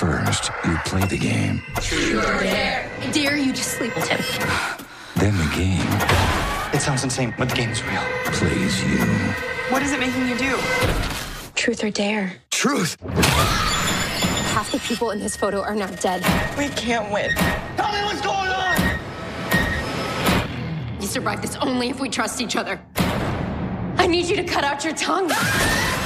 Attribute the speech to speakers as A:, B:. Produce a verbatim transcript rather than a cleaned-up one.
A: First, you play the game.
B: Truth or dare? I dare you to sleep with him.
A: Then the game
C: It sounds insane, but the game's real.
A: plays you.
D: What is it making you do?
B: Truth or dare?
C: Truth!
B: Half the people in this photo are now dead.
D: We can't win.
C: Tell me what's going on!
B: You survive this only if we trust each other. I need you to cut out your tongue.